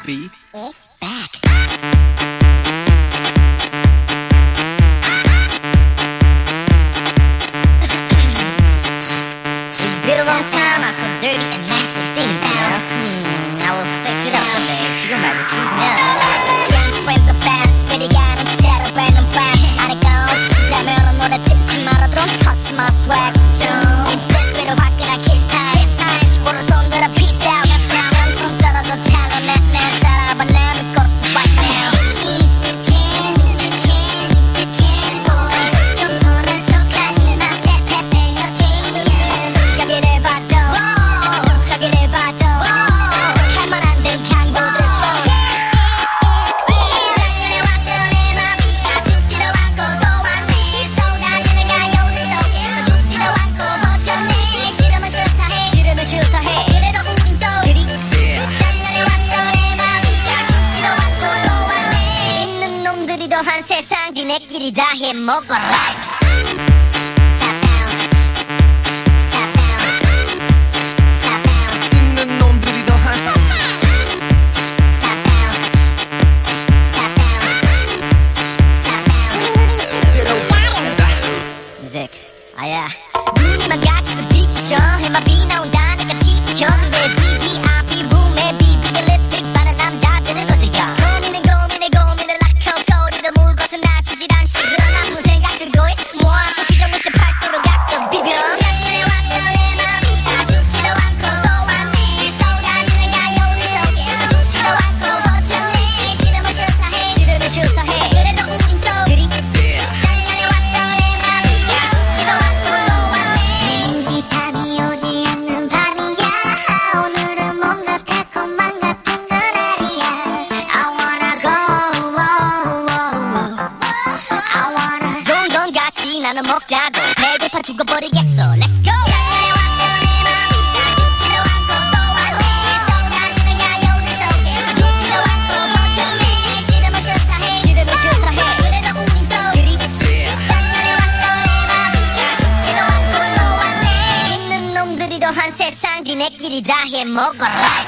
be It's back. It's been a long time. I saw dirty and nasty things, you know. I will sex it up someday. 지금 말고 지금 Young friends are fast. 베리가는 새로 빼는 반. 아니까 오신다면 노래 듣지 말아. Don't touch my swag. 이 밴드로 화끈한 kiss time. 오른손 들어 peace out. 겸손 떨어도 talent 내 따라봐 내 믿고 so right now. 겸손한 척하지는 않대. 여기를 봐도 저기를 봐도 할 만한 듯 강도들 작년에 왔던 내 맘이 죽지도 않고 또 왔네. 쏟아지는 가요들 속에서 죽지도 않고 버텼네. 싫으면 싫다 해. 싫으면 싫다 해. 그래도 우린 또 작년에 왔던 내 맘이 죽지도 않고 또 왔네. 있는 놈들이 더한 세상 니네끼리 다 해먹어라. 있는 놈들이 더한 Zick, 아야 눈이만 가지도 비키죠. 해마비 나온다니까 지켜. 근데 VIP 룸에 비비게 립스틱 바른 남자들은 어째요. 고민을 낳고 꼬리를 물고서 놔주질 않지. 그런 아픈 생각 들고 모아놓고 주저무저 팔도로 갔어 비벼. 작년에 왔던 내 맘이 다 죽지도 않고 또 왔네. 쏟아지는 가요들 속에서 죽지도 않고 버텼네. 싫으면 싫다 해. 싫으면 싫다 해. 그래도 우린 또 작년에 왔던 내 맘이 다 죽지도 않고 또 왔네. 무지 잠이 오지 않는 밤이야. 오늘은 뭔가 달콤한 같은 건 아니야. I wanna go I wanna 종건 같이 나눠 먹자고. 배고파 죽어버리겠어. Let's go. 작년에 왔던 내 맘이 다 죽지도 않고 또 왔네. 쏟아지는 가요들 속에서 죽지도 않고 버텼네. 싫으면 싫다 해. 싫으면 싫다 해. 그래도 우린 또 작년에 왔던 내 맘이 다 죽지도 않고 또 왔네. 있는 놈들이 더한 세상 니네끼리 다 해먹어라.